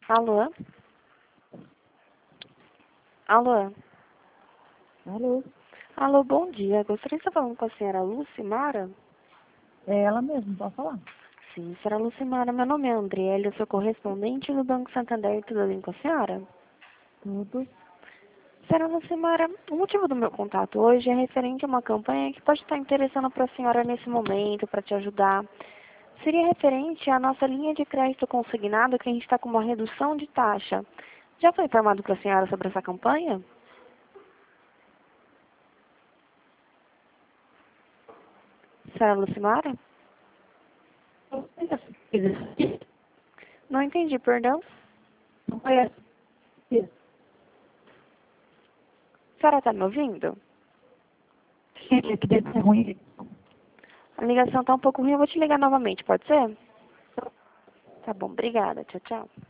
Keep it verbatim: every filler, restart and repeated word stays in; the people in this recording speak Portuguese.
Alô? Alô? Alô? Alô, bom dia. Gostaria de estar falando com a senhora Lucimara? É ela mesmo, pode falar? Sim, senhora Lucimara, meu nome é Andriele, eu sou correspondente do Banco Santander, tudo bem com a senhora? Tudo. Senhora Lucimara, o motivo do meu contato hoje é referente a uma campanha que pode estar interessando para a senhora nesse momento, para te ajudar. Seria referente à nossa linha de crédito consignado, que a gente está com uma redução de taxa. Já foi informado para a senhora sobre essa campanha? Senhora Lucimara? Não conheço. Isso. Não entendi, perdão. Não conheço. Isso. A senhora está me ouvindo? Sim, que deve ser ruim. A ligação está um pouco ruim, eu vou te ligar novamente, pode ser? Tá bom, obrigada. Tchau, tchau.